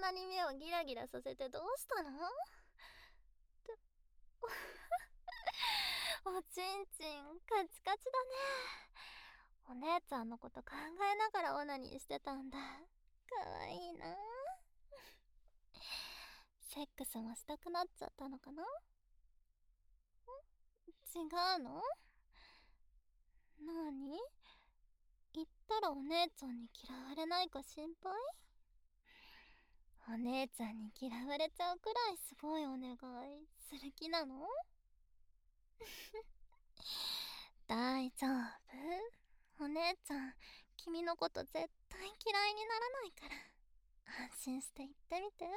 なに目をギラギラさせてどうしたの？っておちんちんカチカチだね。お姉ちゃんのこと考えながらオナニーしてたんだ。かわいいな。セックスもしたくなっちゃったのかな？違うの？なに？言ったらお姉ちゃんに嫌われないか心配？お姉ちゃんに嫌われちゃうくらいすごいお願いする気なの？大丈夫。お姉ちゃん、君のこと絶対嫌いにならないから、安心して言ってみて。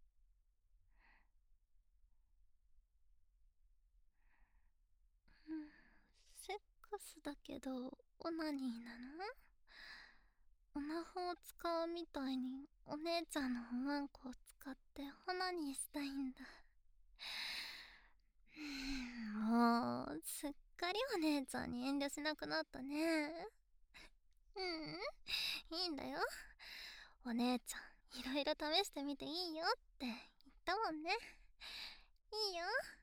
うん、セックスだけど、オナニーなの？オナホを使うみたいに、お姉ちゃんのおわんこを使ってオナニーしたいんだ。もう、すっかりお姉ちゃんに遠慮しなくなったね。いいんだよ。お姉ちゃん、いろいろ試してみていいよって言ったもんね。いいよ。